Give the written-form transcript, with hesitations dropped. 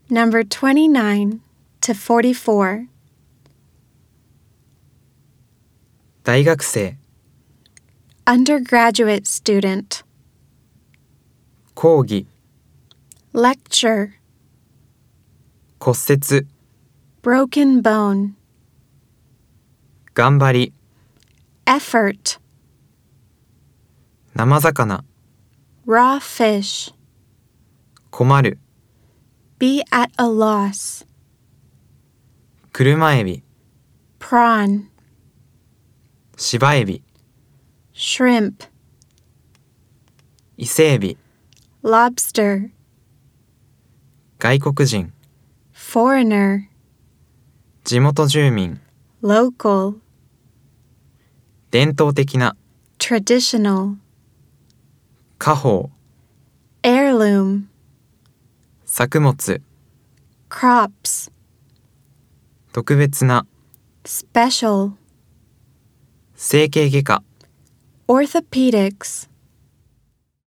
Number 29 to 44. 大学生、 Undergraduate student. 講義、 Lecture. 骨折、 Broken bone. 頑張り、 Effort. 生魚、 Raw fish. 困る、 Be at a loss. 車エビ、 Prawn. 芝エビ、 Shrimp. 伊勢エビ、 Lobster. 外国人、 Foreigner. 地元住民、 Local. 伝統的な、 Traditional. 家宝、 Heirloom. 作物、 Crops. 特別な、 Special. 整形外科。 Orthopedics.